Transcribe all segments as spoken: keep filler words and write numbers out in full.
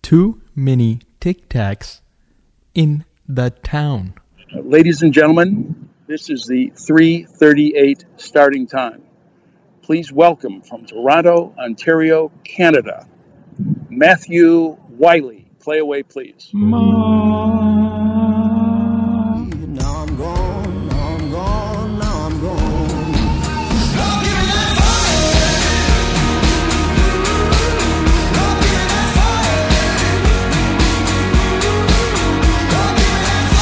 too many Tic Tacs in the town. Ladies and gentlemen, this is the three thirty-eight starting time. Please welcome from Toronto, Ontario, Canada, Matthew Wiley. Play away, please. Mom. Now I'm gone, now I'm gone, now I'm gone. Oh, give me that fire. Oh, give me that fire. Oh, give me that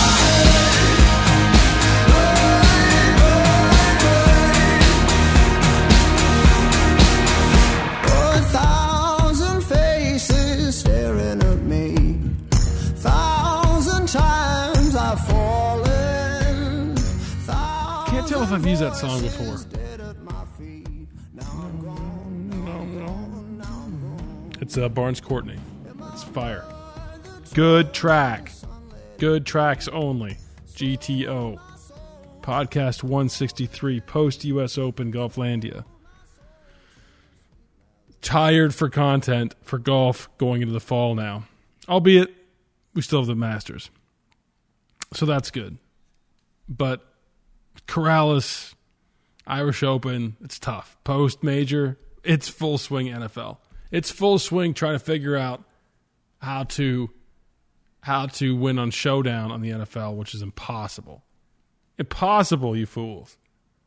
fire. Oh, a thousand faces staring at me. Thousand times I've fallen. Can't tell if I've used that song before. It's uh, Barnes Courtney. It's fire. Good track. Good tracks only. G T O. Podcast one sixty-three. Post U S Open Golflandia. Tired for content for golf going into the fall now. Albeit, we still have the Masters. So that's good. But Corrales, Irish Open, it's tough. Post major, it's full swing N F L. It's full swing trying to figure out how to how to win on Showdown on the N F L, which is impossible. Impossible, you fools.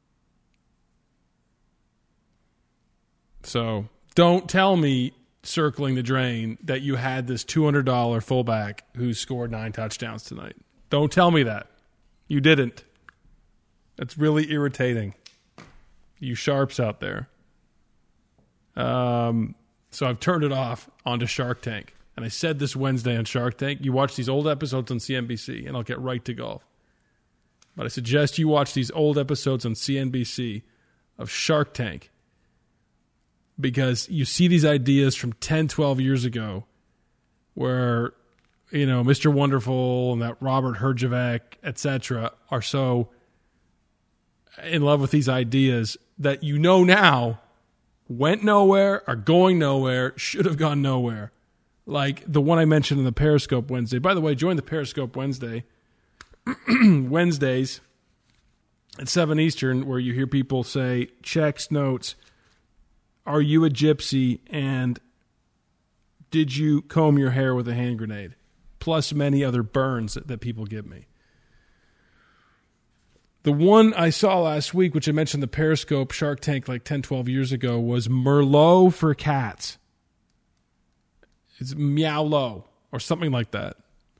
So don't tell me, circling the drain, that you had this two hundred dollars fullback who scored nine touchdowns tonight. Don't tell me that. You didn't. That's really irritating. You sharps out there. Um, so I've turned it off onto Shark Tank. And I said this Wednesday on Shark Tank, you watch these old episodes on C N B C, and I'll get right to golf. But I suggest you watch these old episodes on C N B C of Shark Tank, because you see these ideas from ten, twelve years ago where, you know, Mister Wonderful and that Robert Herjavec, et cetera, are so in love with these ideas that you know now went nowhere, are going nowhere, should have gone nowhere. Like the one I mentioned in the Periscope Wednesday. By the way, join the Periscope Wednesday. Wednesdays at seven Eastern, where you hear people say, checks, notes, are you a gypsy, and did you comb your hair with a hand grenade? Plus many other burns that, that people give me. The one I saw last week, which I mentioned the Periscope Shark Tank like ten, twelve years ago, was Merlot for cats. It's Meow-Lo or something like that.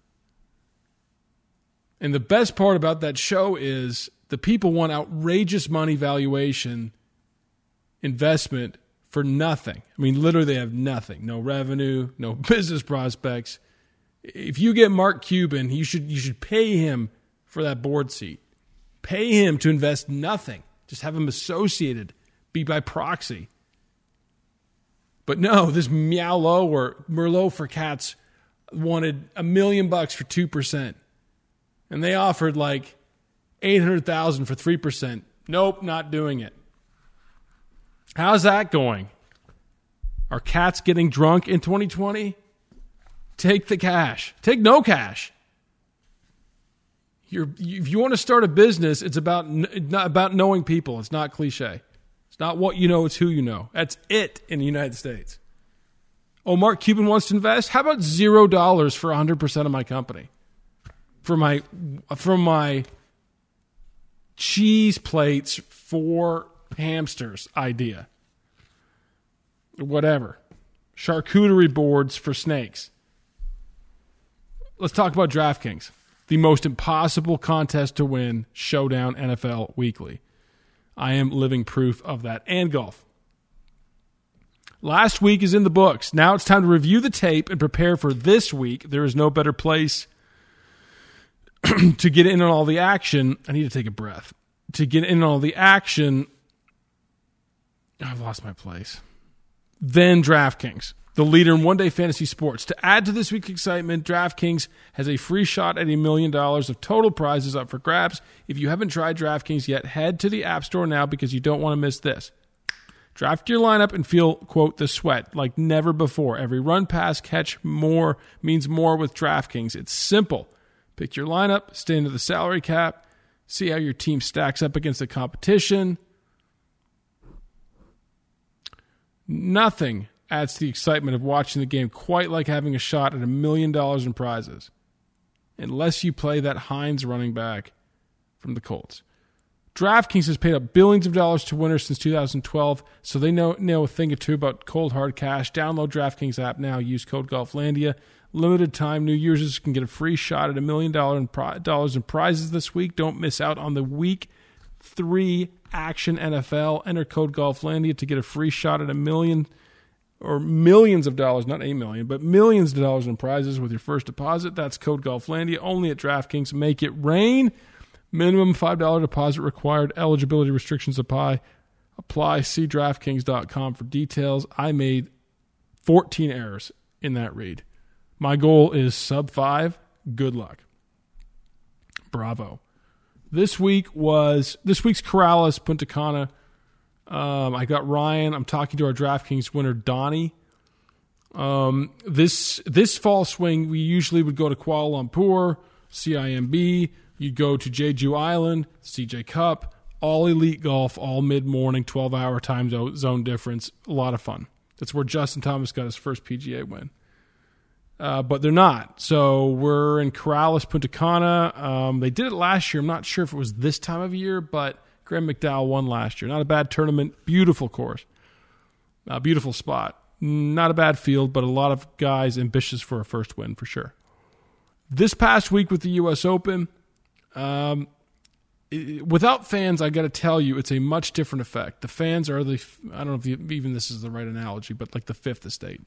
And the best part about that show is the people want outrageous money valuation investment for nothing. I mean, literally they have nothing. No revenue, no business prospects. If you get Mark Cuban, you should you should pay him for that board seat. Pay him to invest nothing. Just have him associated, be by proxy. But no, this Meow-Lo or Merlot for cats wanted a million bucks for two percent. And they offered like eight hundred thousand dollars for three percent. Nope, not doing it. How's that going? Are cats getting drunk in twenty twenty? Take the cash. Take no cash. You're, if you want to start a business, it's about not about knowing people. It's not cliche. It's not what you know, it's who you know. That's it in the United States. Oh, Mark Cuban wants to invest? How about zero dollars for one hundred percent of my company? For my, from my cheese plates for hamsters idea. Whatever. Charcuterie boards for snakes. Let's talk about DraftKings. The most impossible contest to win, Showdown N F L Weekly. I am living proof of that. And golf. Last week is in the books. Now it's time to review the tape and prepare for this week. There is no better place to get in on all the action. I need to take a breath. To get in on all the action, I've lost my place. Then DraftKings, the leader in one-day fantasy sports. To add to this week's excitement, DraftKings has a free shot at a million dollars of total prizes up for grabs. If you haven't tried DraftKings yet, head to the App Store now because you don't want to miss this. Draft your lineup and feel, quote, the sweat like never before. Every run, pass, catch more means more with DraftKings. It's simple. Pick your lineup, stay into the salary cap, see how your team stacks up against the competition. Nothing adds to the excitement of watching the game quite like having a shot at a million dollars in prizes. Unless you play that Hines running back from the Colts. DraftKings has paid out billions of dollars to winners since two thousand twelve, so they know, know a thing or two about cold hard cash. Download DraftKings app now. Use code GolfLandia. Limited time. New users can get a free shot at a million dollars in prizes this week. Don't miss out on the week three action N F L. Enter code GolfLandia to get a free shot at a million or millions of dollars, not a million, but millions of dollars in prizes with your first deposit. That's code GolfLandia only at DraftKings. Make it rain. Minimum five dollars deposit required. Eligibility restrictions apply. Apply. See DraftKings dot com for details. I made fourteen errors in that read. My goal is sub five. Good luck. Bravo. This week was, this week's Corrales, Punta Cana. Um, I got Ryan. I'm talking to our DraftKings winner, Donnie. Um, this this fall swing, we usually would go to Kuala Lumpur, C I M B. You'd go to Jeju Island, C J Cup, all elite golf, all mid-morning, twelve-hour time zone difference. A lot of fun. That's where Justin Thomas got his first P G A win. Uh, but they're not. So we're in Corrales, Punta Cana. Um, they did it last year. I'm not sure if it was this time of year, but Graham McDowell won last year. Not a bad tournament. Beautiful course. Uh, beautiful spot. Not a bad field, but a lot of guys ambitious for a first win for sure. This past week with the U S Open, um, it, without fans, I got to tell you, it's a much different effect. The fans are the, I don't know if you, even this is the right analogy, but like the fifth estate.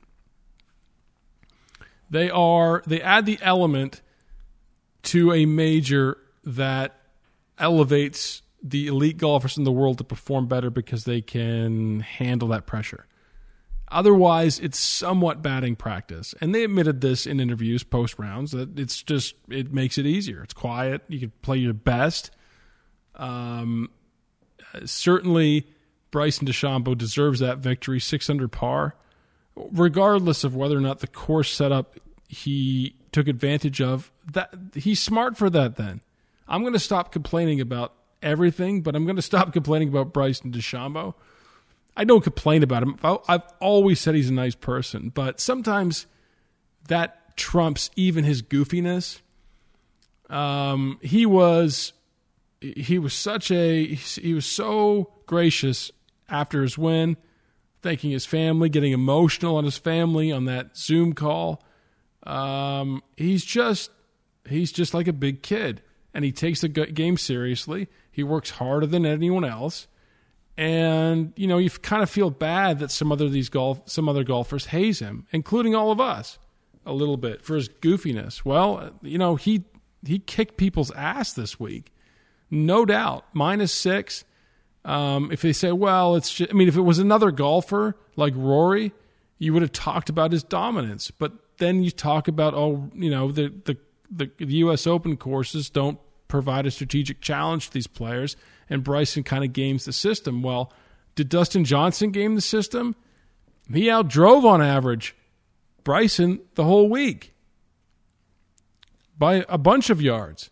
They are, they add the element to a major that elevates the elite golfers in the world to perform better because they can handle that pressure. Otherwise, it's somewhat batting practice. And they admitted this in interviews post-rounds, that it's just, it makes it easier. It's quiet. You can play your best. Um, certainly, Bryson DeChambeau deserves that victory, six under par. Regardless of whether or not the course setup he took advantage of, that he's smart for that then. I'm going to stop complaining about everything, but I'm going to stop complaining about Bryson DeChambeau. I don't complain about him. I've always said he's a nice person, but sometimes that trumps even his goofiness. Um, he was he was such a he was so gracious after his win, thanking his family, getting emotional on his family on that Zoom call. Um, he's just he's just like a big kid, and he takes the game seriously. He works harder than anyone else, and you know you kind of feel bad that some other these golf some other golfers haze him, including all of us, a little bit for his goofiness. Well, you know he he kicked people's ass this week, no doubt. Minus six. Um, if they say, well, it's just, I mean, if it was another golfer like Rory, you would have talked about his dominance. But then you talk about, oh, you know, the, the, the, the U S Open courses don't provide a strategic challenge to these players, and Bryson kind of games the system. Well, did Dustin Johnson game the system? He outdrove on average Bryson the whole week by a bunch of yards.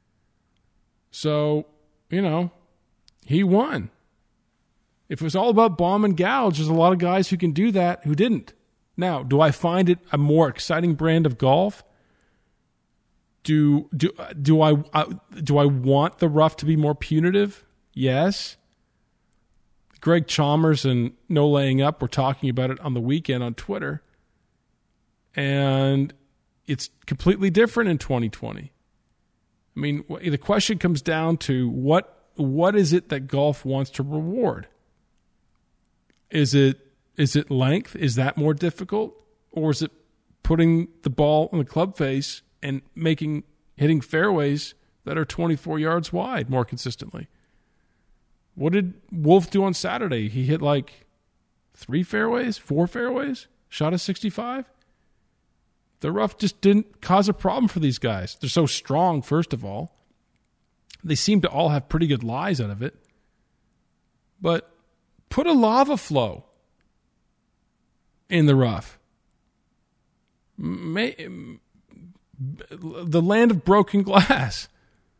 So, you know, he won. If it was all about bomb and gouge, there's a lot of guys who can do that who didn't. Now, do I find it a more exciting brand of golf? Do do do I uh, do I want the rough to be more punitive? Yes. Greg Chalmers and No Laying Up were talking about it on the weekend on Twitter, and it's completely different in twenty twenty. I mean, the question comes down to what what is it that golf wants to reward? Is it is it length? Is that more difficult? Or is it putting the ball on the club face and making hitting fairways that are twenty-four yards wide more consistently? What did Wolf do on Saturday? He hit like three fairways, four fairways, shot a sixty-five. The rough just didn't cause a problem for these guys. They're so strong, first of all. They seem to all have pretty good lies out of it. But Put a lava flow in the rough. May, the land of broken glass.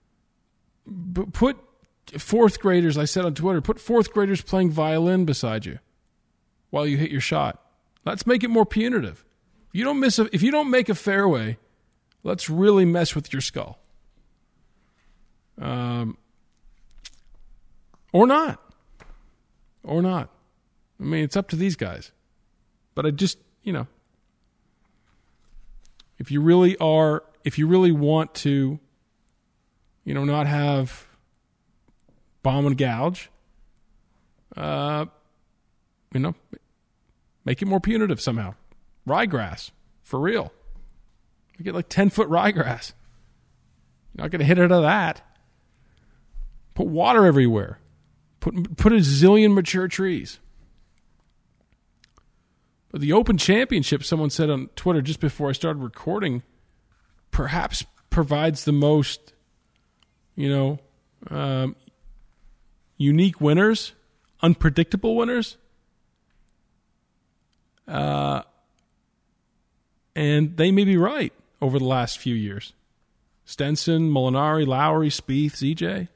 Put fourth graders, I said on Twitter, put fourth graders playing violin beside you while you hit your shot. Let's make it more punitive. If you don't miss a, if you don't make a fairway, let's really mess with your skull. Um, or not. Or not. I mean, it's up to these guys. But I just, you know, if you really are, if you really want to, you know, not have bomb and gouge, uh, you know, make it more punitive somehow. Ryegrass, for real. You get like ten-foot ryegrass. You're not going to hit it out of that. Put water everywhere. Put put a zillion mature trees. But the Open Championship, someone said on Twitter just before I started recording, perhaps provides the most, you know, um, unique winners, unpredictable winners. Uh, and they may be right over the last few years. Stenson, Molinari, Lowry, Spieth, Z J.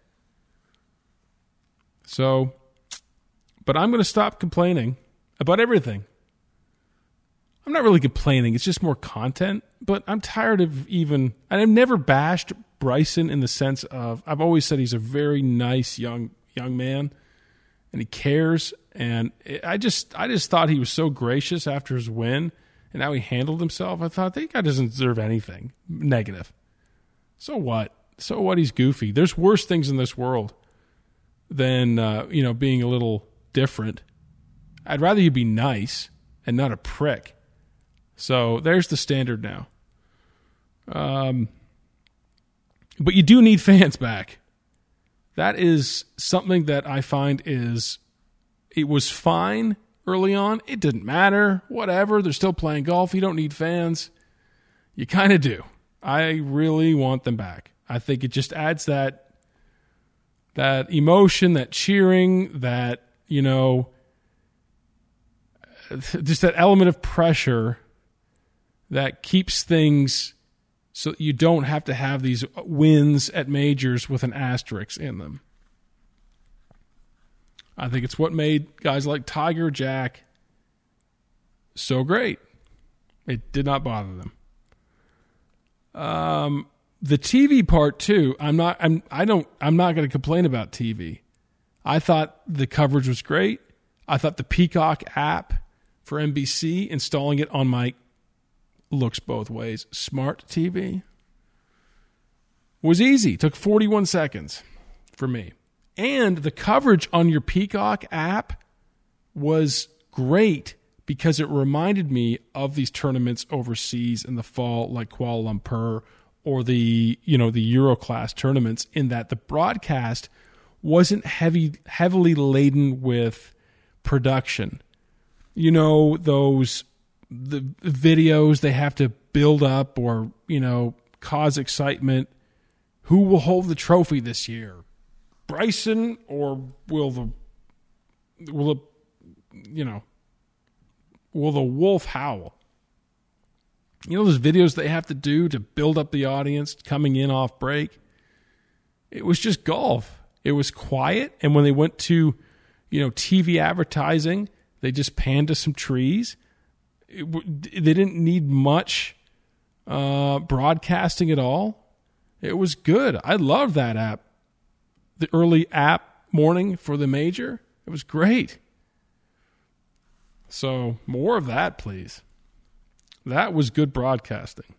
So, but I'm going to stop complaining about everything. I'm not really complaining. It's just more content. But I'm tired of even... And I've never bashed Bryson in the sense of... I've always said he's a very nice young young man. And he cares. And I just I just thought he was so gracious after his win. And how he handled himself. I thought, that guy doesn't deserve anything negative. So what? So what? He's goofy. There's worse things in this world than, uh, you know, being a little different. I'd rather you be nice and not a prick. So there's the standard now. Um, but you do need fans back. That is something that I find is, it was fine early on. It didn't matter. Whatever. They're still playing golf. You don't need fans. You kind of do. I really want them back. I think it just adds that that emotion, that cheering, that, you know, just that element of pressure that keeps things so you don't have to have these wins at majors with an asterisk in them. I think it's what made guys like Tiger, Jack so great. It did not bother them. Um, the T V part too. I'm not. I'm. I don't. I'm not going to complain about T V. I thought the coverage was great. I thought the Peacock app for N B C, installing it on my looks both ways smart T V, was easy. Took forty-one seconds for me. And the coverage on your Peacock app was great because it reminded me of these tournaments overseas in the fall, like Kuala Lumpur or the, you know, the Euroclass tournaments, in that the broadcast wasn't heavy, heavily laden with production. You know, those the videos they have to build up or, you know, cause excitement. Who will hold the trophy this year? Bryson, or will the will the you know will the wolf howl? You know those videos they have to do to build up the audience coming in off break? It was just golf. It was quiet, and when they went to, you know, T V advertising, they just panned to some trees. It, they didn't need much uh, broadcasting at all. It was good. I loved that app. The early app morning for the major. It was great. So more of that, please. That was good broadcasting.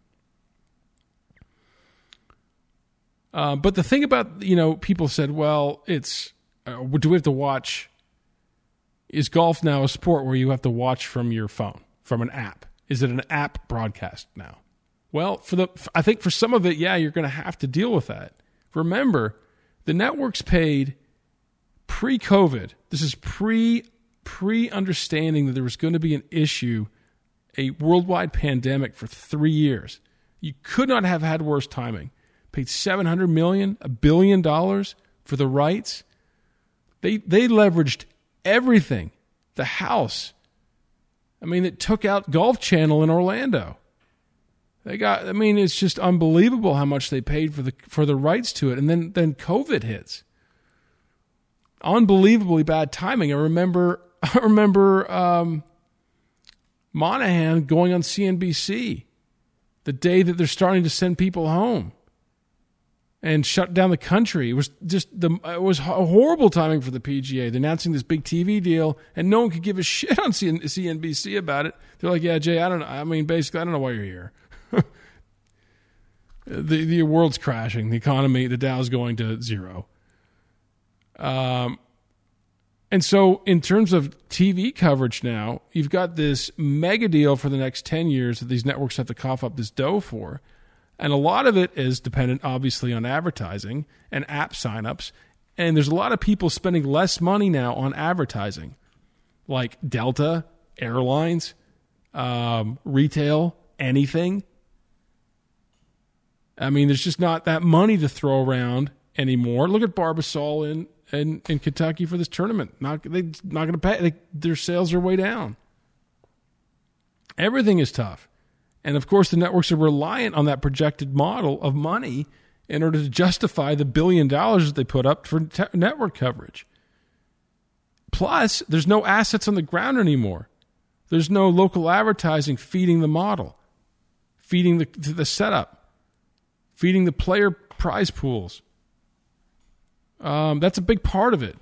Uh, but the thing about, you know, people said, well, it's, uh, do we have to watch, is golf now a sport where you have to watch from your phone, from an app? Is it an app broadcast now? Well, for the, I think for some of it, yeah, you're going to have to deal with that. Remember, the networks paid pre-COVID. This is pre, pre-understanding that there was going to be an issue, a worldwide pandemic for three years. You could not have had worse timing. Paid seven hundred million dollars, a billion dollars for the rights. They they leveraged everything, the house. I mean, it took out Golf Channel in Orlando. They got, I mean, it's just unbelievable how much they paid for the for the rights to it. And then, then COVID hits. Unbelievably bad timing. I remember I remember um, Monahan going on C N B C the day that they're starting to send people home and shut down the country. It was just the it was horrible timing for the P G A. They're announcing this big T V deal, and no one could give a shit on C N B C about it. They're like, "Yeah, Jay, I don't know. I mean, basically, I don't know why you're here." the the world's crashing, the economy, the Dow's going to zero. Um, and so in terms of T V coverage now, you've got this mega deal for the next ten years that these networks have to cough up this dough for. And a lot of it is dependent, obviously, on advertising and app signups. And there's a lot of people spending less money now on advertising, like Delta, airlines, um, retail, anything. I mean, there's just not that money to throw around anymore. Look at Barbasol in, in, in Kentucky for this tournament. Not They're not going to pay. They, their sales are way down. Everything is tough. And, of course, the networks are reliant on that projected model of money in order to justify the billion dollars that they put up for te- network coverage. Plus, there's no assets on the ground anymore. There's no local advertising feeding the model, feeding the, the setup, feeding the player prize pools. Um, that's a big part of it.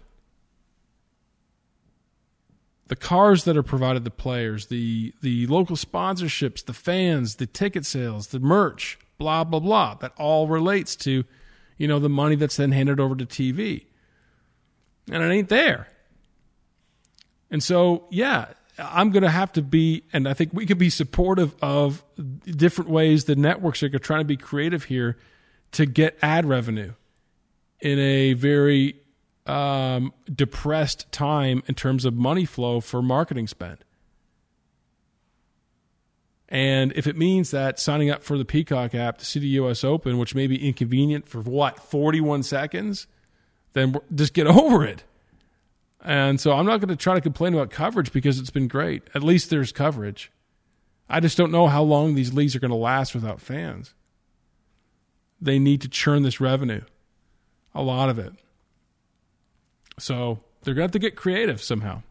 The cars that are provided to players, the the local sponsorships, the fans, the ticket sales, the merch, blah, blah, blah. That all relates to, you know, the money that's then handed over to T V. And it ain't there. And so, yeah, I'm going to have to be, and I think we could be supportive of different ways the networks are trying to be creative here to get ad revenue in a very um, depressed time in terms of money flow for marketing spend. And if it means that signing up for the Peacock app to see the U S Open, which may be inconvenient for what, forty-one seconds, then just get over it. And so I'm not going to try to complain about coverage because it's been great. At least there's coverage. I just don't know how long these leagues are going to last without fans. They need to churn this revenue, a lot of it. So they're going to have to get creative somehow.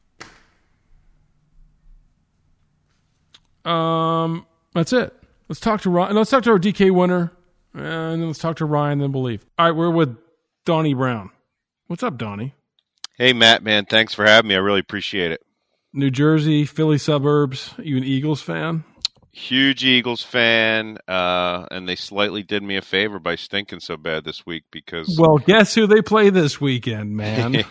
Um, that's it. Let's talk to Ryan. Let's talk to our D K winner, and then let's talk to Ryan. Then we'll leave. All right, we're with Donnie Brown. What's up, Donnie? Hey, Matt, man, thanks for having me. I really appreciate it. New Jersey, Philly suburbs. You an Eagles fan? Huge Eagles fan, uh, and they slightly did me a favor by stinking so bad this week because... Well, guess who they play this weekend, man?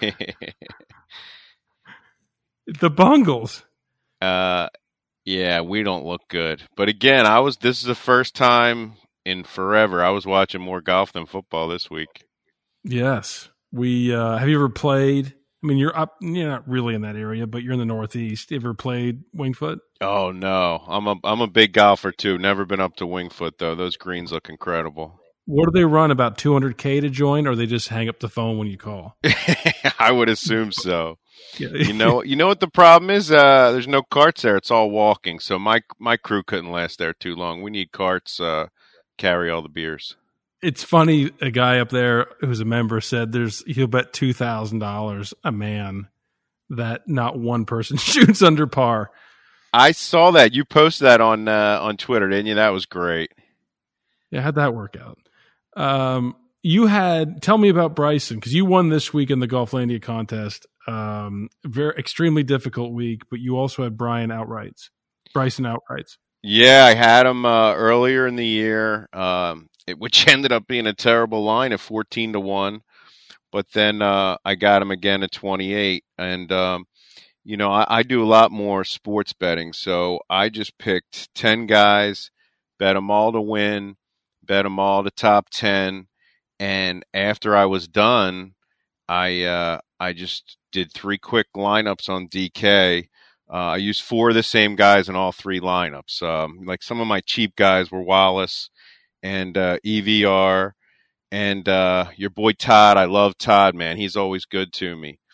The Bungles. Uh, yeah, we don't look good. But again, I was. This is the first time in forever I was watching more golf than football this week. Yes. We uh, have you ever played? I mean, you're up. You're not really in that area, but you're in the Northeast. You ever played Winged Foot? Oh no, I'm a I'm a big golfer too. Never been up to Winged Foot though. Those greens look incredible. What do they run? About two hundred K to join, or they just hang up the phone when you call? I would assume so. you know, you know what the problem is? Uh, there's no carts there. It's all walking. So my my crew couldn't last there too long. We need carts. Uh, carry all the beers. It's funny, a guy up there who's a member said there's he'll bet two thousand dollars a man that not one person shoots under par. I saw that. You posted that on uh, on Twitter, didn't you? That was great. Yeah, how'd that work out? Um, you had, tell me about Bryson, because you won this week in the Golflandia contest. Um, very extremely difficult week, but you also had Brian outrights. Bryson outrights. Yeah, I had him uh, earlier in the year. Um, It, which ended up being a terrible line at fourteen to one. But then uh, I got him again at twenty-eight. And, um, you know, I, I do a lot more sports betting. So I just picked ten guys, bet them all to win, bet them all to top ten. And after I was done, I uh, I just did three quick lineups on D K. Uh, I used four of the same guys in all three lineups. Um, like some of my cheap guys were Wallace and uh, E V R, and uh, your boy Todd. I love Todd, man. He's always good to me.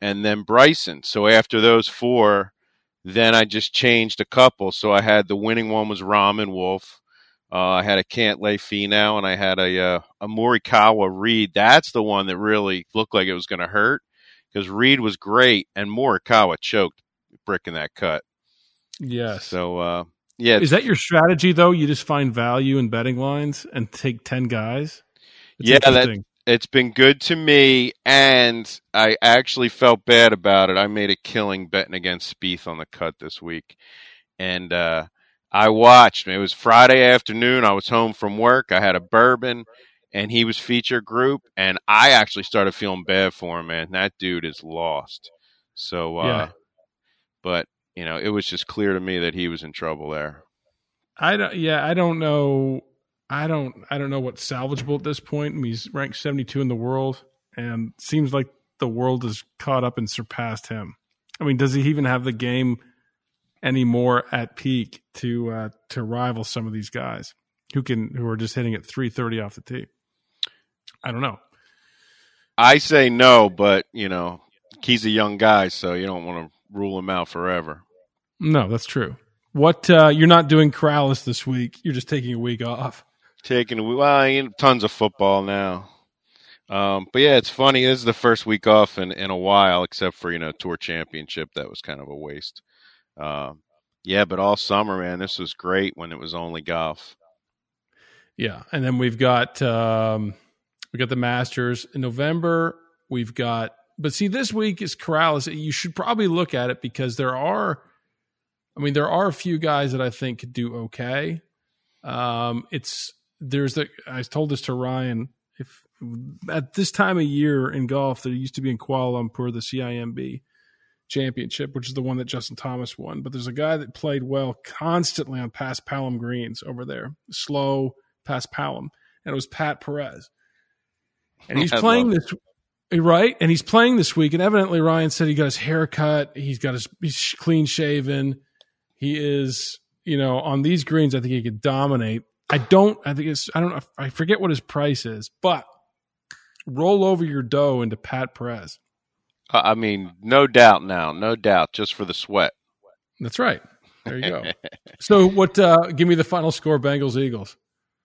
and then Bryson. So after those four, then I just changed a couple. So I had the winning one was Ramen Wolf. Uh, I had a Cantlay Finau, and I had a uh, a Morikawa Reed. That's the one that really looked like it was going to hurt because Reed was great, and Morikawa choked bricking that cut. Yes. So, uh, yeah. Is that your strategy, though? You just find value in betting lines and take ten guys? It's yeah, that, it's been good to me, and I actually felt bad about it. I made a killing betting against Spieth on the cut this week, and uh, I watched. It was Friday afternoon. I was home from work. I had a bourbon, and he was feature group, and I actually started feeling bad for him, man. That dude is lost. So, uh, yeah. but, you know, it was just clear to me that he was in trouble there. I don't, yeah, I don't know. I don't, I don't know what's salvageable at this point. I mean, he's ranked seventy-two in the world, and seems like the world has caught up and surpassed him. I mean, does he even have the game anymore at peak to uh, to rival some of these guys who can who are just hitting at three thirty off the tee? I don't know. I say no, but you know he's a young guy, so you don't want to rule him out forever. No, that's true. What uh, you're not doing Corrales this week? You're just taking a week off. Taking a week. Well, you know, tons of football now. Um, but yeah, it's funny. This is the first week off in, in a while, except for you know Tour Championship. That was kind of a waste. Um, yeah, but all summer, man, this was great when it was only golf. Yeah, and then we've got um, we got the Masters in November. We've got, but see, this week is Corrales. You should probably look at it because there are, I mean, there are a few guys that I think could do okay. Um, it's there's the I told this to Ryan. If at this time of year in golf, there used to be in Kuala Lumpur the C I M B Championship, which is the one that Justin Thomas won. But there's a guy that played well constantly on past Palom greens over there, slow past Palom, and it was Pat Perez. And he's playing this right, and he's playing this week. And evidently, Ryan said he got his hair cut, he's got his he's clean shaven. He is, you know, on these greens. I think he could dominate. I don't. I think it's. I don't know. I forget what his price is, but roll over your dough into Pat Perez. I mean, no doubt now, no doubt, just for the sweat. That's right. There you go. So what, uh, give me the final score, Bengals, Eagles.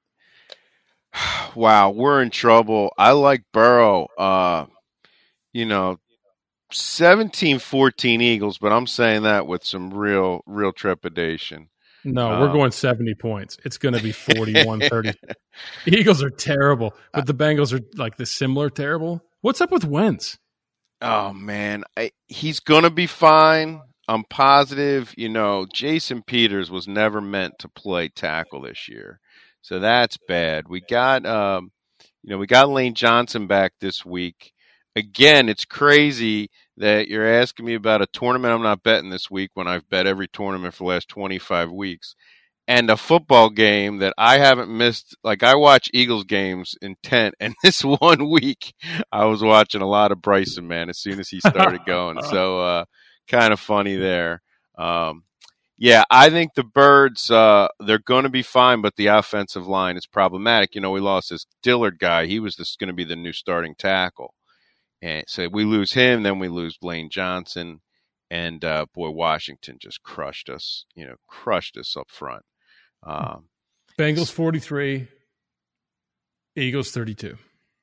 Wow, we're in trouble. I like Burrow, uh, you know, seventeen fourteen Eagles, but I'm saying that with some real, real trepidation. No, um, we're going seventy points. It's going to be forty-one thirty. Eagles are terrible, but the Bengals are like the similar terrible. What's up with Wentz? Oh, man, I, he's going to be fine. I'm positive. You know, Jason Peters was never meant to play tackle this year. So that's bad. We got, um, you know, we got Lane Johnson back this week. Again, it's crazy that you're asking me about a tournament I'm not betting this week when I've bet every tournament for the last twenty-five weeks. And a football game that I haven't missed. Like, I watch Eagles games intent, and this one week I was watching a lot of Bryson, man, as soon as he started going. So uh, kind of funny there. Um, yeah, I think the Birds, uh, they're going to be fine, but the offensive line is problematic. You know, we lost this Dillard guy. He was this going to be the new starting tackle. And so we lose him, then we lose Lane Johnson. And, uh, boy, Washington just crushed us, you know, crushed us up front. Um, Bengals forty-three, Eagles thirty-two.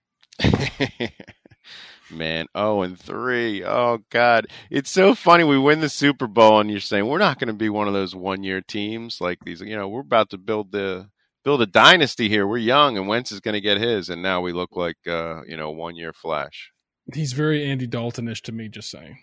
Man, oh and three. Oh God, it's so funny. We win the Super Bowl, and you're saying we're not going to be one of those one-year teams like these. You know, we're about to build the build a dynasty here. We're young, and Wentz is going to get his, and now we look like uh, you know one-year flash. He's very Andy Dalton-ish to me. Just saying.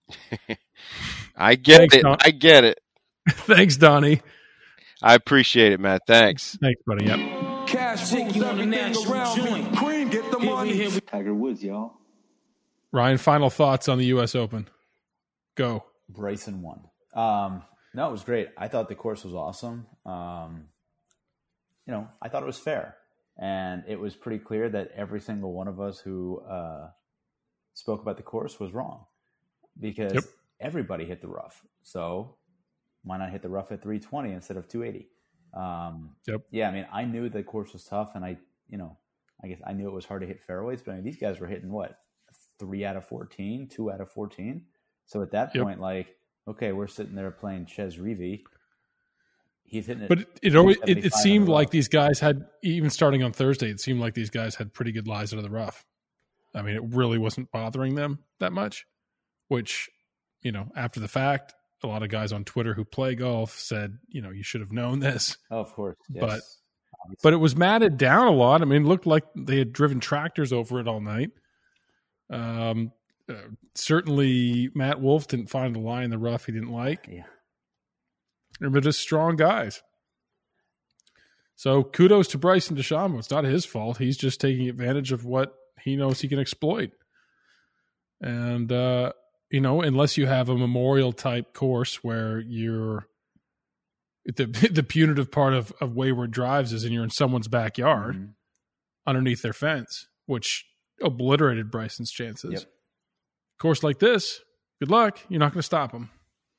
I get Thanks, it. Don. I get it. Thanks, Donnie. I appreciate it, Matt. Thanks. Thanks, buddy. Yep. Cash take you on a national joint. Cream, get the money. Tiger Woods, y'all. Ryan, final thoughts on the U S Open. Go. Bryson won. Um, no, it was great. I thought the course was awesome. Um, you know, I thought it was fair. And it was pretty clear that every single one of us who uh, spoke about the course was wrong. Because yep. everybody hit the rough. So why not hit the rough at three twenty instead of two eighty? Um, yep. Yeah, I mean, I knew the course was tough, and I, you know, I guess I knew it was hard to hit fairways, but I mean, these guys were hitting what, three out of fourteen, two out of fourteen. So at that Yep. point, like, okay, we're sitting there playing Ches Reavie. He's hitting it. But it it, always, it it seventy-five seemed in a like row. these guys had, even starting on Thursday, it seemed like these guys had pretty good lies out of the rough. I mean, it really wasn't bothering them that much, which, you know, after the fact, a lot of guys on Twitter who play golf said, you know, you should have known this. Oh, of course. Yes. But- Obviously. But it was matted down a lot. I mean, it looked like they had driven tractors over it all night. Um, uh, certainly, Matt Wolff didn't find a lie in the rough he didn't like. yeah. They're just strong guys. So kudos to Bryson DeChambeau. It's not his fault. He's just taking advantage of what he knows he can exploit. And, uh, you know, unless you have a memorial type course where you're the the punitive part of, of wayward drives is and you're in someone's backyard Mhm. underneath their fence, which obliterated Bryson's chances. Yep. Course like this, good luck. You're not going to stop him.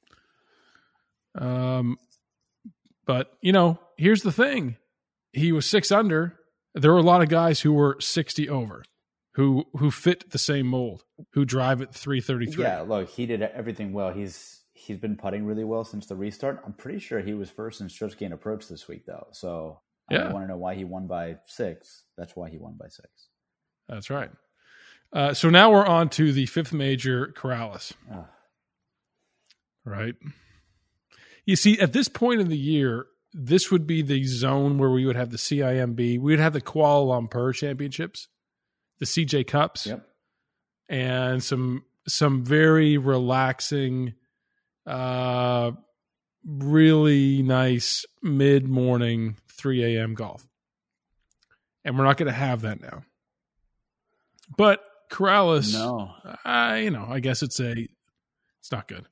Um, but you know, here's the thing: he was six under. There were a lot of guys who were sixty over, who who fit the same mold, who drive at three thirty-three. Yeah, look, he did everything well. He's he's been putting really well since the restart. I'm pretty sure he was first in strokes gained approach this week, though. So I Yeah. don't want to know why he won by six. That's why he won by six. That's right. Uh, so now we're on to the fifth major, Corrales. Ugh. Right. You see, at this point in the year, this would be the zone where we would have the C I M B. We would have the Kuala Lumpur Championships, the C J Cups, Yep. and some some very relaxing, uh, really nice mid morning three a.m. golf. And we're not going to have that now. But Corrales, No. uh, you know, I guess it's a, it's not good.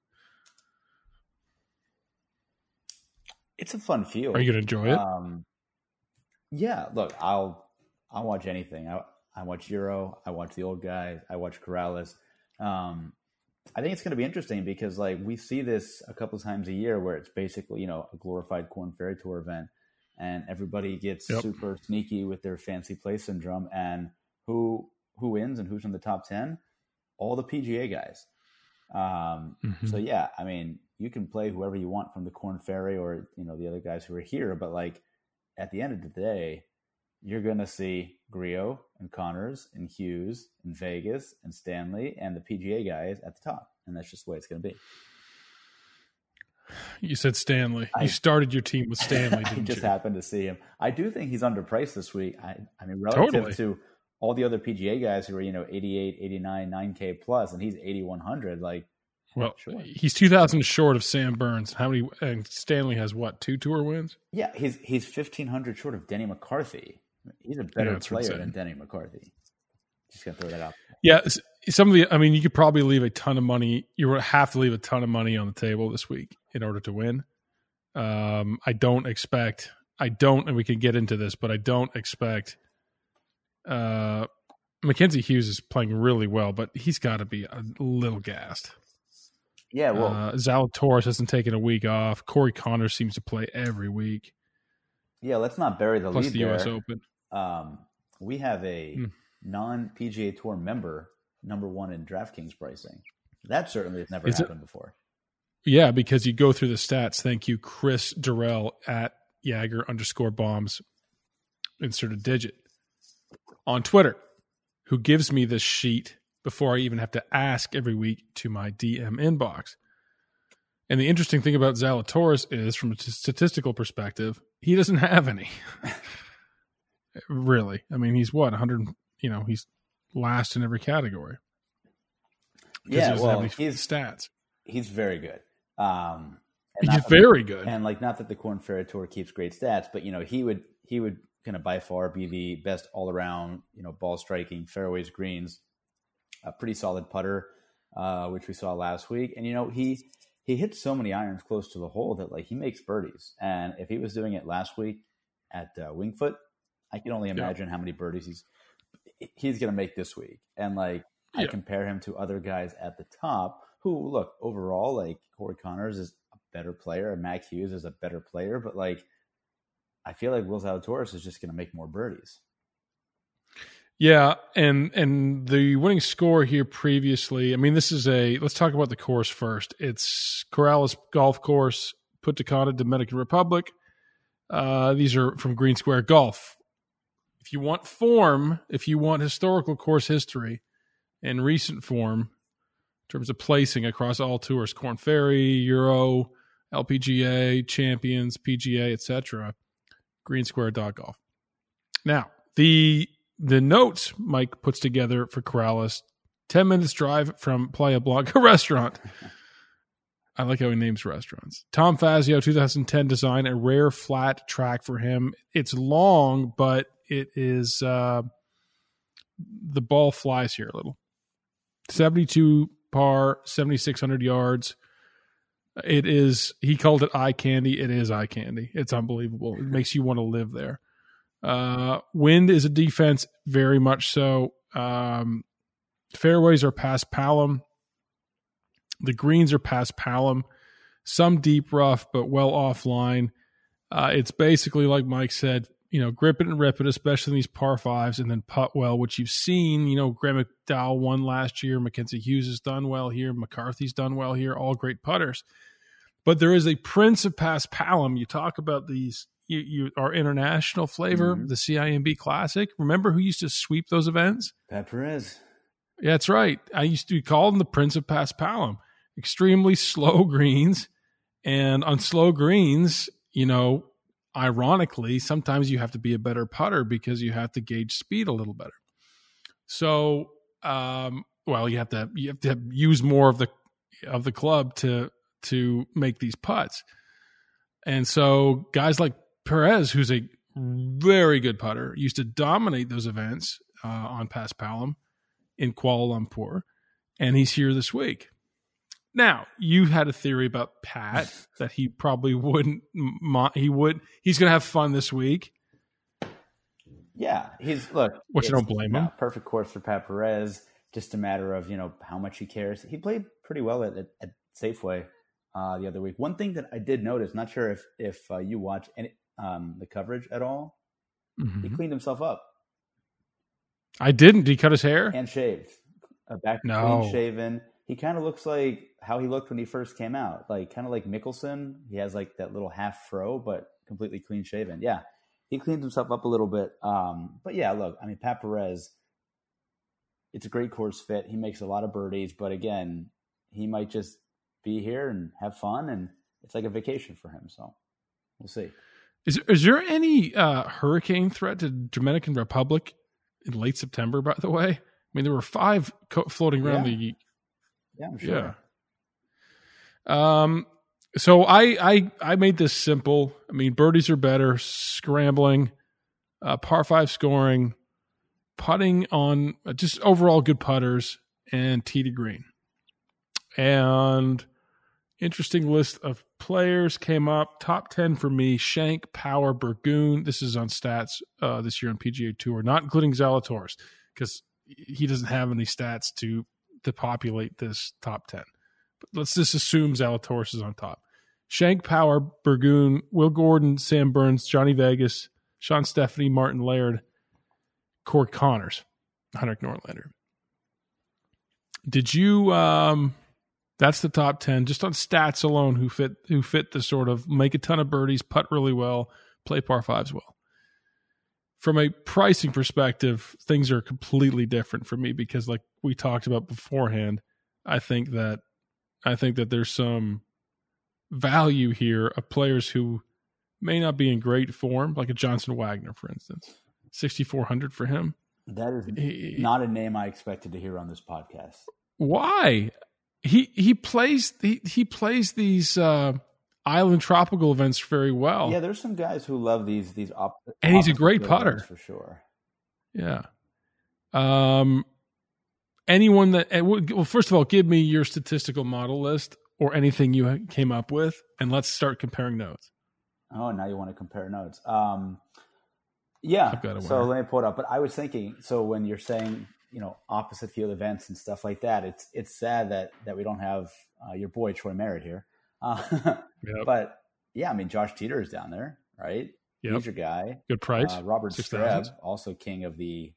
It's a fun field. Are you going to enjoy it? Um, yeah, look, I'll I'll watch anything. I I watch Euro. I watch the old guys. I watch Corrales. Um, I think it's going to be interesting because like we see this a couple times a year where it's basically you know a glorified Korn Ferry Tour event, and everybody gets Yep. super sneaky with their fancy play syndrome. And who who wins and who's in the top ten? All the P G A guys. Um, Mhm. So yeah, I mean, you can play whoever you want from the Korn Ferry or you know the other guys who are here, but like at the end of the day, you're gonna see Griot and Connors and Hughes and Vegas and Stanley and the P G A guys at the top, and that's just the way it's gonna be. You said Stanley. I- you started your team with Stanley, I didn't just you? happened to see him. I do think he's underpriced this week. I, I mean, relative Totally. to all the other P G A guys who are you know eighty-eight, eighty-nine, nine K plus, and he's eighty-one hundred. Like, Well, sure. he's two thousand short of Sam Burns. How many? And Stanley has what? Two tour wins. yeah, he's he's fifteen hundred short of Denny McCarthy. He's a better that's player insane. than Denny McCarthy. Just gonna throw that out. Yeah, s- some of the. I mean, you could probably leave a ton of money. You would have to leave a ton of money on the table this week in order to win. Um, I don't expect. I don't, and we can get into this, but I don't expect. Uh, Mackenzie Hughes is playing really well, but he's got to be a little gassed. Yeah, well, uh, Zalatoris hasn't taken a week off. Corey Connors seems to play every week. yeah. Let's not bury the Plus lead the there. U S Open. Um, we have a Hmm. non-P G A Tour member number one in DraftKings pricing. That certainly has never Is it- happened before. Yeah, because you go through the stats. Thank you, Chris Durrell at Jagger underscore bombs. Insert a digit on Twitter, who gives me this sheet before I even have to ask every week to my D M inbox. And the interesting thing about Zalatoris is, from a t- statistical perspective, he doesn't have any. Really, I mean, he's what one hundred. You know, he's last in every category. 'Cause he Yeah, doesn't well, have any he's stats. he's very good. Um, and He's not that- very good. And like, not that the Korn Ferry Tour keeps great stats, but you know, he would he would kind of by far be the best all around, you know, ball striking, fairways, greens, a pretty solid putter, uh, which we saw last week. And you know, he he hits so many irons close to the hole that like he makes birdies. And if he was doing it last week at uh, Wingfoot, I can only imagine how many birdies he's he's going to make this week. And like, I Yeah. compare him to other guys at the top who, look, overall, like Corey Connors is a better player and Mac Hughes is a better player, but like, I feel like Will Zalatoris is just going to make more birdies. Yeah, and and the winning score here previously, I mean, this is a, let's talk about the course first. It's Corrales Golf Course, Punta Cana, Dominican Republic. Uh, these are from Green Square Golf. If you want form, if you want historical course history and recent form in terms of placing across all tours, Korn Ferry, Euro, L P G A, Champions, P G A, et cetera, greensquare dot golf. Now, the the notes Mike puts together for Corrales, ten minutes drive from Playa Blanca restaurant. I like how he names restaurants. Tom Fazio, two thousand ten design, a rare flat track for him. It's long, but it is, uh, the ball flies here a little. seventy-two par, seventy-six hundred yards. It is, he called it eye candy. It is eye candy. It's unbelievable. It makes you want to live there. Uh, wind is a defense, very much so. Um, fairways are past Palom. The greens are past Palom. Some deep rough, but well offline. Uh, it's basically, like Mike said, you know, grip it and rip it, especially in these par fives, and then putt well, which you've seen. You know, Graham McDowell won last year. Mackenzie Hughes has done well here. McCarthy's done well here. All great putters. But there is a prince of past Palom. You talk about these, you, you our international flavor, mm-hmm. the C I M B Classic. Remember who used to sweep those events? Pat Perez. Yeah, that's right. I used to call him the prince of past Palom. Extremely slow greens. And on slow greens, you know, ironically, sometimes you have to be a better putter because you have to gauge speed a little better. So, um, well, you have to you have to use more of the of the club to to make these putts. And so, guys like Perez, who's a very good putter, used to dominate those events uh, on Past Palom in Kuala Lumpur, and he's here this week. Now, you had a theory about Pat that he probably wouldn't. He would. He's going to have fun this week. Yeah, he's look. Which I don't blame him. Perfect course for Pat Perez. Just a matter of, you know, how much he cares. He played pretty well at, at, at Safeway uh, the other week. One thing that I did notice, not sure if if uh, you watch any um, the coverage at all, mm-hmm. he cleaned himself up. I didn't. Did he cut his hair and shaved? Uh, back no. clean shaven. He kind of looks like how he looked when he first came out, like kind of like Mickelson. He has like that little half fro, but completely clean shaven. Yeah, he cleaned himself up a little bit. Um, but yeah, look, I mean, Pat Perez, it's a great course fit. He makes a lot of birdies, but again, he might just be here and have fun, and it's like a vacation for him. So we'll see. Is is there any uh, hurricane threat to Dominican Republic in late September? By the way, I mean there were five co- floating around yeah. the. Yeah, I'm sure. Yeah. Um. So I I I made this simple. I mean, birdies are better. Scrambling, uh, par five scoring, putting on uh, just overall good putters, and tee to green. And interesting list of players came up. Top ten for me: Shank, Power, Burgoon. This is on stats uh, this year on P G A Tour, not including Zalatoris, because he doesn't have any stats to. to populate this top ten. But let's just assume Zalatoris is on top. Shank, Power, Burgoon, Will Gordon, Sam Burns, Johnny Vegas, Sean Stephanie, Martin Laird, Corey Connors, Henrik Norlander. Did you, um, that's the top ten, just on stats alone, who fit, who fit the sort of make a ton of birdies, putt really well, play par fives well. From a pricing perspective, things are completely different for me because, like we talked about beforehand, I think that I think that there's some value here of players who may not be in great form, like a Johnson Wagner, for instance. sixty-four hundred for him. That is he, not a name I expected to hear on this podcast. Why? He he plays he, he plays these uh, island tropical events very well. Yeah, there's some guys who love these these op- and he's a great putter for sure. Yeah. Um. Anyone that well, first of all, give me your statistical model list or anything you came up with, and let's start comparing notes. Oh, now you want to compare notes? Um. Yeah. So let me pull it up. But I was thinking, so when you're saying, you know, opposite field events and stuff like that, it's it's sad that that we don't have uh, your boy Troy Merritt here. Uh, yep. But yeah, I mean, Josh Teeter is down there, right? Yep. He's your guy. Good price. Uh, Robert Streb, also king of the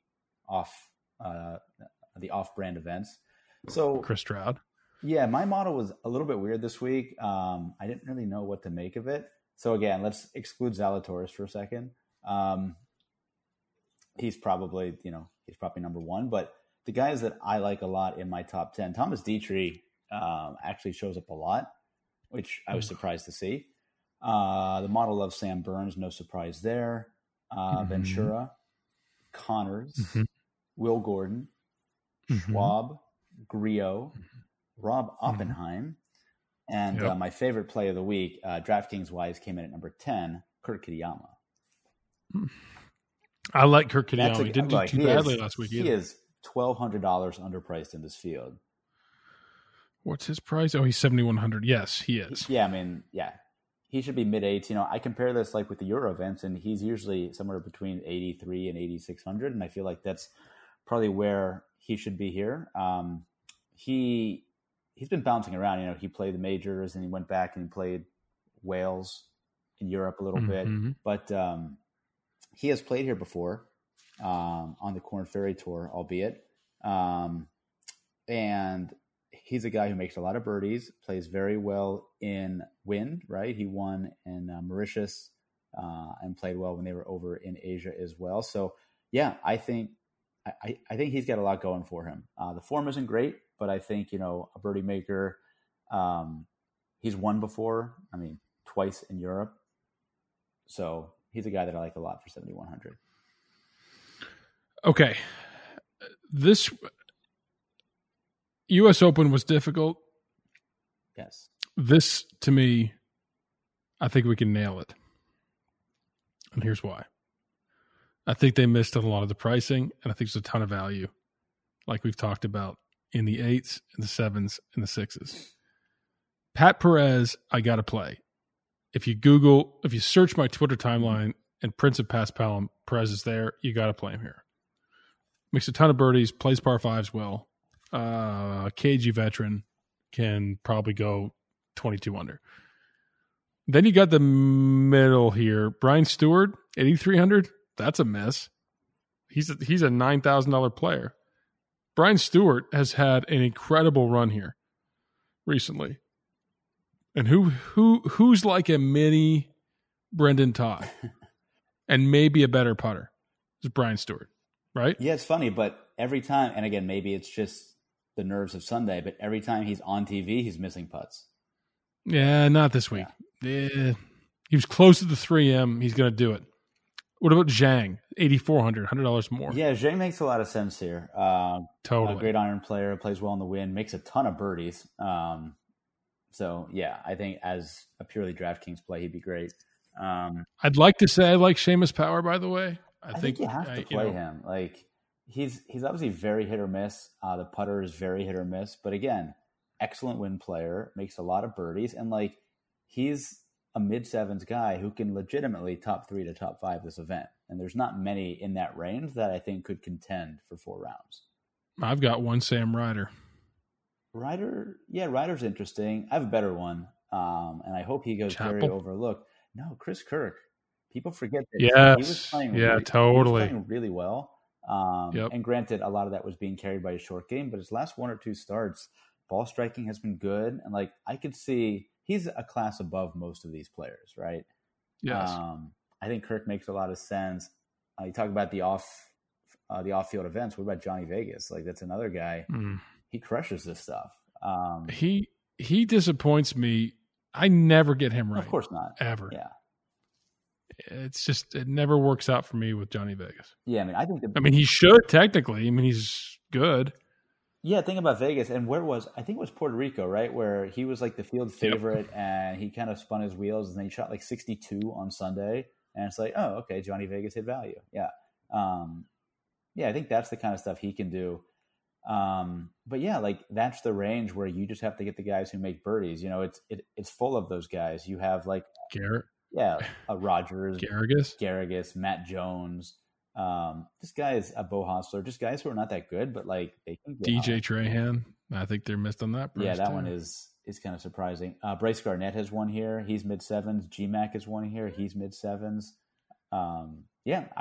off uh, the off-brand events. So Chris Stroud. Yeah, my model was a little bit weird this week. Um, I didn't really know what to make of it. So again, let's exclude Zalatoris for a second. Um, he's probably, you know, he's probably number one. But the guys that I like a lot in my top ten, Thomas Dietrich um, actually shows up a lot, which I was surprised to see. Uh, the model of Sam Burns, no surprise there. Uh, Mm-hmm. Ventura, Connors, Mm-hmm. Will Gordon, Mm-hmm. Schwab, Griot, Rob Oppenheim, and Yep. uh, my favorite play of the week, uh, DraftKings wise, came in at number ten, Kurt Kitayama. I like Kirk That's Kitayama. a- He didn't do look, too he badly is- last week He either. is twelve hundred dollars underpriced in this field. What's his price? Oh, he's seventy-one hundred. Yes, he is. Yeah, I mean, yeah, he should be mid eights. You know, I compare this like with the Euro events, and he's usually somewhere between eighty-three and eighty-six hundred, and I feel like that's probably where he should be here. Um, he he's been bouncing around. You know, he played the majors, and he went back and he played Wales in Europe a little bit, Mhm. but um, he has played here before um, on the Corn Ferry Tour, albeit, um, and he's a guy who makes a lot of birdies, plays very well in wind, right? He won in uh, Mauritius uh, and played well when they were over in Asia as well. So, yeah, I think I, I think he's got a lot going for him. Uh, the form isn't great, but I think, you know, a birdie maker, um, he's won before, I mean, twice in Europe. So he's a guy that I like a lot for seventy-one hundred. Okay. This U S Open was difficult. Yes. This, to me, I think we can nail it. And here's why. I think they missed on a lot of the pricing, and I think there's a ton of value, like we've talked about, in the eights, and the sevens, and the sixes. Pat Perez, I got to play. If you Google, if you search my Twitter timeline and Prince of Paspalum, Perez is there, you got to play him here. Makes a ton of birdies, plays par fives well. Uh, K G veteran, can probably go twenty-two under. Then you got the middle here. Brian Stewart, eighty-three hundred. That's a miss. He's a, he's a nine thousand dollars player. Brian Stewart has had an incredible run here recently. And who who who's like a mini Brendan Todd and maybe a better putter? It's Brian Stewart, right? Yeah, it's funny, but every time, and again, maybe it's just the nerves of Sunday, but every time he's on T V, he's missing putts. Yeah, not this week. Yeah. He was close to the three M. He's going to do it. What about Zhang? eighty-four hundred, one hundred dollars more. Yeah, Zhang makes a lot of sense here. Uh, Totally. A great iron player, plays well in the wind, makes a ton of birdies. Um, so, yeah, I think as a purely DraftKings play, he'd be great. Um, I'd like to say I like Seamus Power, by the way. I, I, think, think, you have to I- play know, him. Like he's he's obviously very hit or miss. Uh, the putter is very hit or miss, but again, excellent wind player, makes a lot of birdies, and like he's a mid sevens guy who can legitimately top three to top five this event. And there's not many in that range that I think could contend for four rounds. I've got one Sam Ryder. Ryder, yeah, Ryder's interesting. I have a better one, um, and I hope he goes very Chappell? overlooked. No, Chris Kirk. People forget that Yes. he was playing. Yeah, really, totally. He was playing really well. Um, Yep. And granted, a lot of that was being carried by his short game, but his last one or two starts, ball striking has been good, and like I could see, he's a class above most of these players, right? Yes. Um, I think Kirk makes a lot of sense. Uh, you talk about the off, uh, the off-field events. What about Johnny Vegas? Like that's another guy. Mm. He crushes this stuff. Um, He he disappoints me. I never get him right. Of course not. Ever. Yeah. It's just, it never works out for me with Johnny Vegas. Yeah. I mean, I think the, I mean, he should technically. I mean, he's good. yeah, think about Vegas and where was, I think it was Puerto Rico, right? Where he was like the field favorite and he kind of spun his wheels and then he shot like sixty-two on Sunday. And it's like, oh, okay, Johnny Vegas hit value. Yeah. Um, yeah, I think that's the kind of stuff he can do. Um, but yeah, like that's the range where you just have to get the guys who make birdies. You know, it's it, it's full of those guys. You have like, Garrett, yeah, a Rogers, Garrigus. Garrigus, Matt Jones. Um, this guy is a Bo Hostler. Just guys who are not that good, but like they can get D J high. Trahan. I think they're missed on that. Yeah, price, that too. one is is kind of surprising. Uh, Bryce Garnett has one here. He's mid sevens. G Mac is one here. He's mid sevens. Um, yeah, I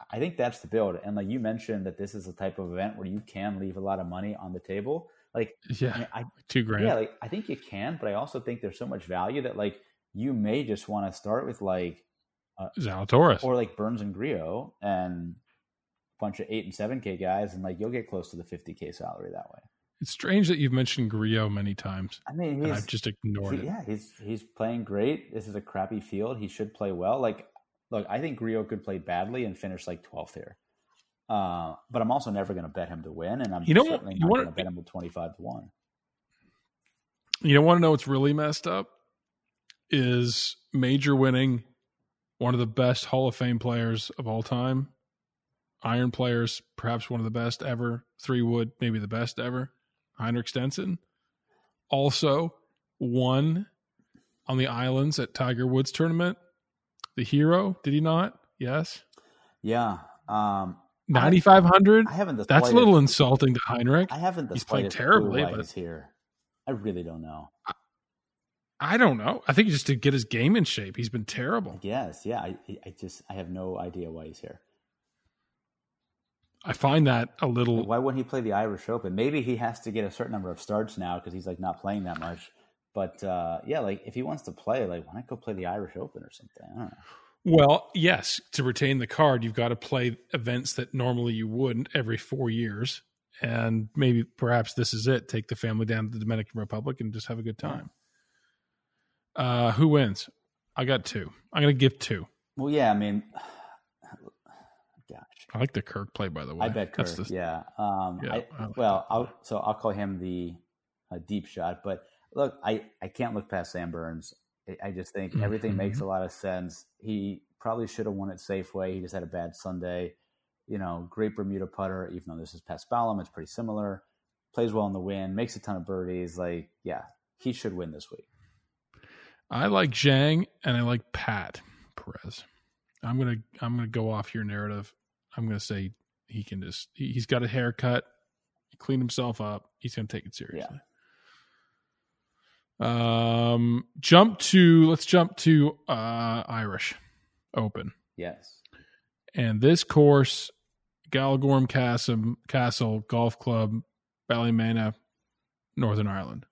I think that's the build. And like you mentioned that this is a type of event where you can leave a lot of money on the table. Like, Yeah, I mean, I, two grand. yeah, like I think you can, but I also think there's so much value that like you may just want to start with like, uh, Zalatoris. or like Burns and Griot and a bunch of eight and seven K guys, and like you'll get close to the fifty K salary that way. It's strange that you've mentioned Griot many times. I mean, and he's, I've just ignored he, it. yeah, he's he's playing great. This is a crappy field. He should play well. Like, look, I think Griot could play badly and finish like twelfth here. Uh, but I'm also never going to bet him to win, and I'm You know certainly what- you not wanna- going to bet him to twenty-five to one. You don't want to know what's really messed up? Is Major winning one of the best Hall of Fame players of all time, iron players, perhaps one of the best ever, three wood, maybe the best ever, Heinrich Stenson, also won on the islands at Tiger Woods tournament. The hero, did he not? Yes. Yeah. Um, ninety-five hundred? I haven't. The That's a slightest- little insulting to Heinrich. I haven't. The He's playing slightest clue terribly, why but- he's here. I really don't know. I don't know. I think just to get his game in shape. He's been terrible. Yes. Yeah. I, I just. I have no idea why he's here. I find that a little. Why wouldn't he play the Irish Open? Maybe he has to get a certain number of starts now because he's like not playing that much. But uh, yeah, like if he wants to play, like why not go play the Irish Open or something? I don't know. Well, yes, to retain the card, you've got to play events that normally you wouldn't every four years. And maybe perhaps this is it. Take the family down to the Dominican Republic and just have a good time. Uh, who wins? I got two. I'm going to give two. Well, yeah, I mean, gosh, I like the Kirk play, by the way. I bet Kirk. That's the- yeah. Um, Yeah, I, I like well, that. I'll, so I'll call him the uh, deep shot. But look, I, I can't look past Sam Burns. I, I just think everything Mhm. makes a lot of sense. He probably should have won it Safeway. He just had a bad Sunday. You know, great Bermuda putter, even though this is Paspalum, it's pretty similar. Plays well in the wind, makes a ton of birdies. Like, yeah, he should win this week. I like Zhang and I like Pat Perez. I'm gonna I'm gonna go off your narrative. I'm gonna say he can just he, he's got a haircut, he cleaned himself up. He's gonna take it seriously. Um, jump to let's jump to uh, Irish Open, Yes. and this course, Galgorm Castle Castle Golf Club, Ballymena, Northern Ireland.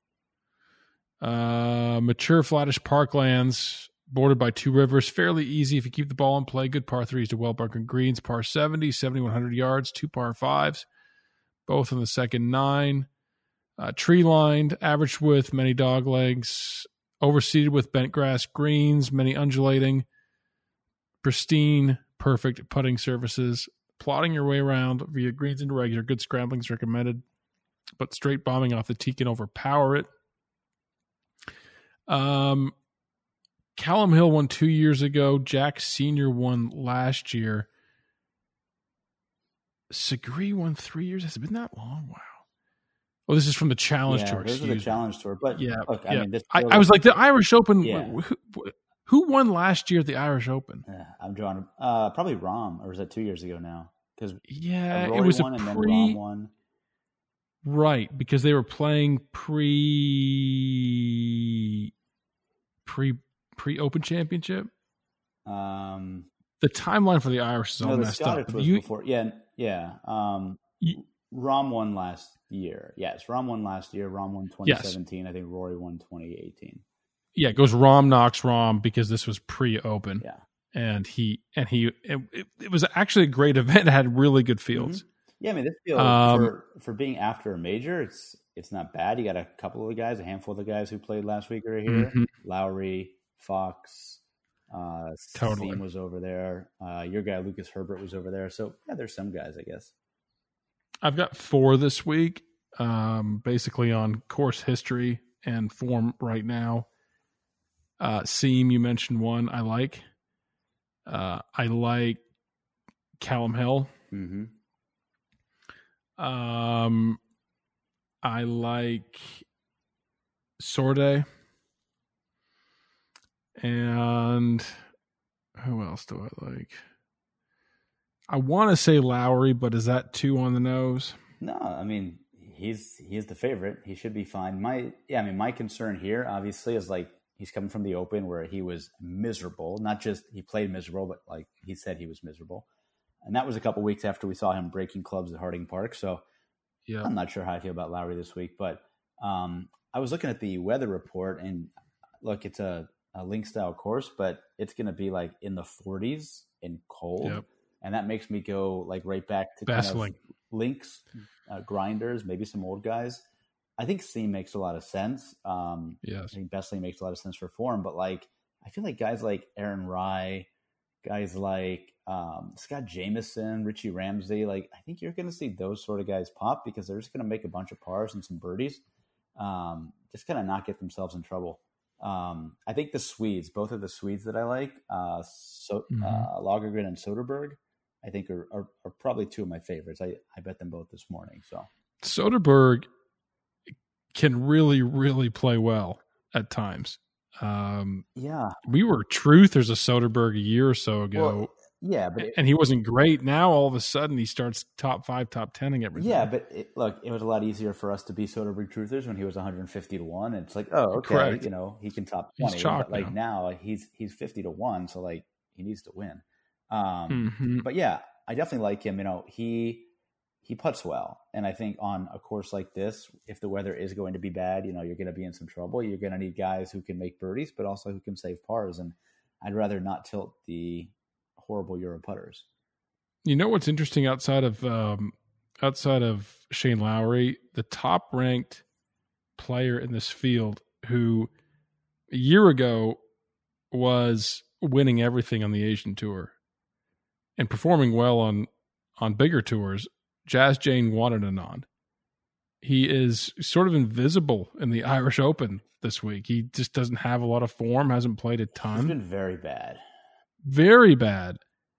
Uh, mature flattish parklands bordered by two rivers. Fairly easy if you keep the ball in play. Good par threes to well-bunkered greens. Par seventy, seventy-one hundred yards. Two par fives, both in the second nine. Uh, tree-lined, average width, many dog legs. Overseeded with bent grass greens, many undulating. Pristine, perfect putting surfaces. Plotting your way around via greens and regular. Good scramblings recommended, but straight bombing off the tee can overpower it. Um, Callum Hill won two years ago. Jack Senior won last year. Segri won three years. Has it been that long? Wow. Oh, this is from the Challenge Yeah, Tour. those are Excuse the me. Challenge Tour. But Yeah, look, I yeah. mean, this I, field I was is- like the Irish Open. Yeah. Who, who won last year at the Irish Open? Yeah, I'm drawing uh, probably Rom, or was that two years ago now? Because Yeah, Rory it was won a and then pre. Rom won. Right, because they were playing pre pre pre Open Championship. Um, The timeline for the Irish is all no, the messed Scottish up. was You- before. Yeah, yeah. Um, You- Rom won last year. Yes, Rom won last year. Rom won twenty seventeen. I think Rory won twenty eighteen. yeah, it goes Rom knocks Rom because this was pre-Open, Yeah. and he and he it, it, it was actually a great event. It had really good fields. Yeah, I mean, this field Um, for for being after a major, it's it's not bad. You got a couple of the guys, a handful of the guys who played last week are here. Mhm. Lowry, Fox, uh, Totally. Siem was over there. Uh, your guy Lucas Herbert was over there. So yeah, there's some guys, I guess. I've got four this week, um, basically on course history and form right now. Uh, Seam, you mentioned one I like. Uh, I like Callum Hill. Mm-hmm. Um, I like Sorday. And who else do I like? I want to say Lowry, but is that two on the nose? No, I mean he's he's the favorite. He should be fine. My yeah, I mean my concern here obviously is like he's coming from the Open where he was miserable. Not just he played miserable, but like he said he was miserable. and that was a couple weeks after we saw him breaking clubs at Harding Park. So Yeah. I'm not sure how I feel about Lowry this week, but um, I was looking at the weather report, and look, it's a, a link style course, but it's going to be like in the forties and cold. Yep. And that makes me go like right back to Best kind of link. links, uh, grinders, maybe some old guys. I think Seam makes a lot of sense. Um, I Yes. think Bestling makes a lot of sense for form, but like, I feel like guys like Aaron Rye, guys like um, Scott Jameson, Richie Ramsey, like I think you're going to see those sort of guys pop because they're just going to make a bunch of pars and some birdies, um, just kind of not get themselves in trouble. Um, I think the Swedes, both of the Swedes that I like, uh, so, Mhm. uh, Lagergren and Soderberg, I think are, are, are probably two of my favorites. I, I bet them both this morning. So Soderberg can really, really play well at times. Um, yeah, we were truthers of Soderberg a year or so ago, well, yeah, but it, and he wasn't great. Now all of a sudden he starts top five, top tenning everything. yeah, but it, look, it was a lot easier for us to be Soderberg truthers when he was one hundred fifty to one. And it's like, oh, okay, Correct. you know, he can top He's twenty. chalk But like now he's he's fifty to one, so like he needs to win. Um, Mhm. But yeah, I definitely like him. You know, he he putts well, and I think on a course like this, if the weather is going to be bad, you know, you're going to be in some trouble. You're going to need guys who can make birdies, but also who can save pars. And I'd rather not tilt the horrible Euro putters. You know what's interesting outside of um, outside of Shane Lowry, the top ranked player in this field who a year ago was winning everything on the Asian tour and performing well on on bigger tours, Jazz Jane Wadananon. He is sort of invisible in the Irish Open this week. He just doesn't have a lot of form, hasn't played a He's ton. been very bad. Very bad.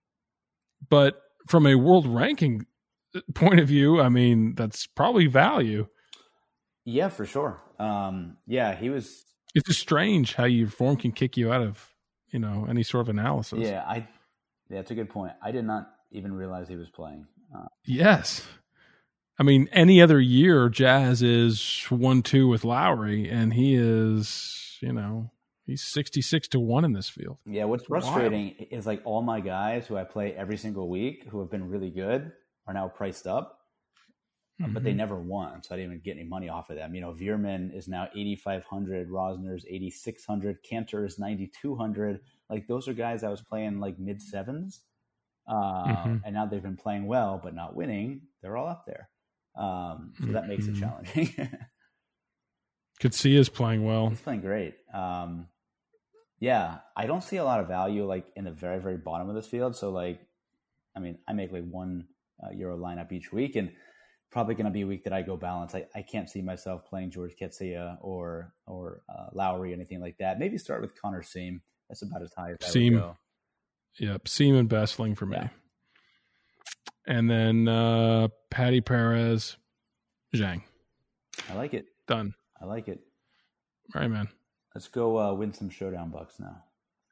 But from a world ranking point of view, I mean, that's probably value. Yeah, for sure. Um, yeah, he was. It's just strange how your form can kick you out of, you know, any sort of analysis. Yeah, I. Yeah, that's a good point. I did not even realize he was playing. Uh, Yes. I mean, any other year, Jazz is one two with Lowry, and he is, you know, he's sixty-six to one in this field. yeah, what's It's wild. frustrating is like all my guys who I play every single week who have been really good are now priced up, uh, but they Mhm. never won, so I didn't even get any money off of them. You know, Veerman is now eighty-five hundred, Rosner's eighty-six hundred, Cantor is ninety-two hundred. Like those are guys I was playing like mid sevens, uh, Mhm. and now they've been playing well but not winning. They're all up there, um, so that makes it Mhm. challenging. Could see is playing well. He's playing great. Um, yeah, I don't see a lot of value like in the very, very bottom of this field. So like, I mean, I make like one uh, Euro lineup each week, and probably going to be a week that I go balance. I, I can't see myself playing George Ketsia or or uh, Lowry, anything like that. Maybe start with Connor Seam. That's about as high as I Seam. would go. Yep, Seaman Bestling for me. Yeah. And then uh, Patty Perez, Zhang. I like it. Done. I like it. All right, man. Let's go uh, win some showdown bucks now.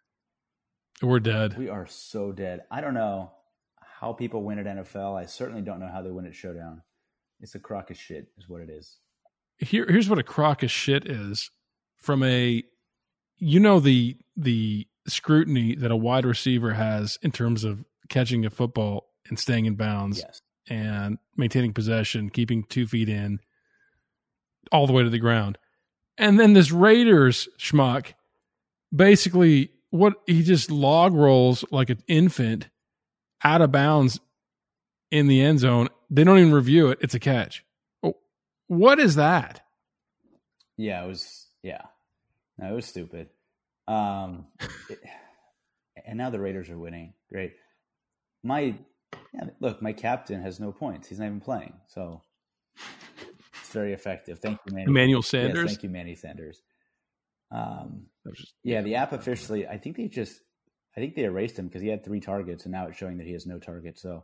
We're dead. We are so dead. I don't know how people win at N F L. I certainly don't know how they win at Showdown. It's a crock of shit is what it is. Here, here's what a crock of shit is. From a, you know, the the scrutiny that a wide receiver has in terms of catching a football and staying in bounds Yes. and maintaining possession, keeping two feet in, all the way to the ground. And then this Raiders schmuck, basically, what he just log rolls like an infant out of bounds in the end zone. They don't even review it. It's a catch. Oh, what is that? Yeah, it was. Yeah, no, it was stupid. Um, it, and now the Raiders are winning. Great. My yeah, look, my captain has no points. He's not even playing, so it's very effective. Thank you, Manny. Emmanuel Yes, Sanders. thank you, Manny Sanders. Um, That was just- yeah, the app officially. I think they just. I think they erased him because he had three targets, and now it's showing that he has no target. So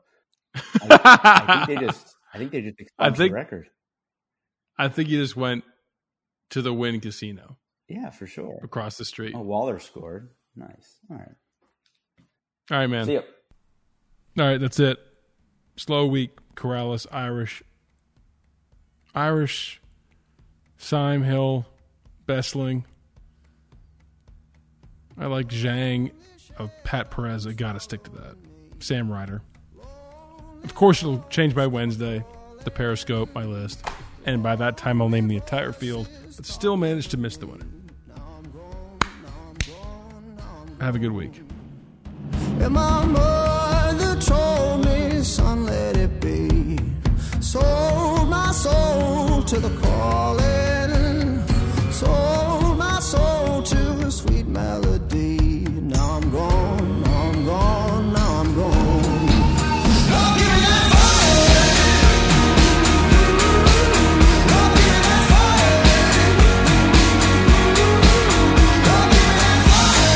I, I think they just. I think they just expunged think- the record. I think he just went to the Wynn Casino Yeah, for sure. across the street. Oh, Waller scored. Nice. All right. All right, man. See ya. All right, that's it. Slow week. Corrales, Irish. Irish, Syme, Hill, Bestling. I like Zhang of Pat Perez. I got to stick to that. Sam Ryder. of course, it'll change by Wednesday, the Periscope, my list. And by that time, I'll name the entire field, but still managed to miss the winner. Have a good week. And my mother told me, son, let it be. Sold my soul to the calling. Sold my soul to a sweet melody. Now I'm gone, now I'm gone, now I'm gone. Oh, give me that fire. Oh, give me that fire. Oh, give me that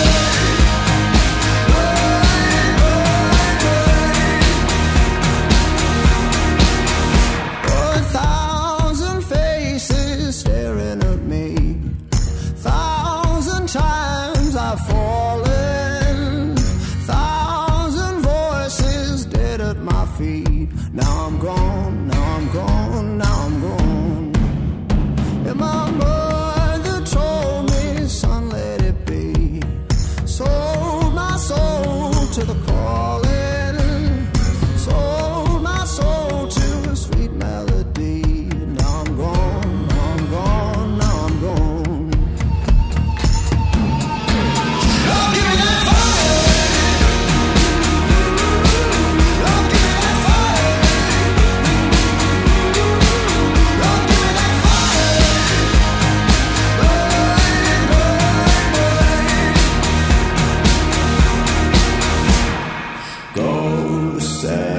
fire. Oh, a thousand faces staring at me. Thousand times I've fallen. Thousand voices dead at my feet. Now I'm gone, now I'm gone, now I'm gone. And my mother told me, son, let it be. Sold my soul to the calling. Sold my soul to a sweet melody. Now I'm gone, now I'm gone, now I'm gone. Oh, give me that fire. Oh, give me that fire. Oh, give me that fire. Burn, burn, burn. Go say